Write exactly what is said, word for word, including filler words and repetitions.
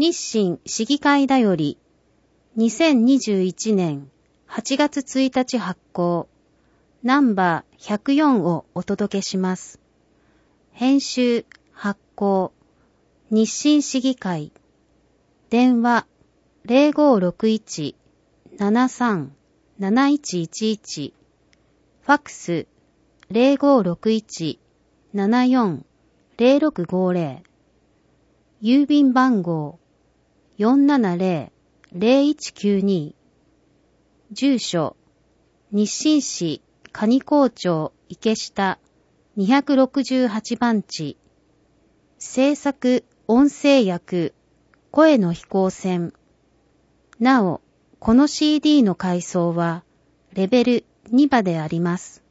日清市議会だよりにせんにじゅういちねんはちがつついたち発行ナンバーひゃくよんをお届けします。編集発行日清市議会電話 ゼロごろくいち ななさん なないちいちいち ファックス ゼロごろくいち ななよん ゼロろくごゼロ 郵便番号 よんななゼロ ゼロいちきゅうに 住所日清市上高町池下にひゃくろくじゅうはちばんち制作音声訳声の飛行船。なお、この シーディー の階層はレベルにばであります。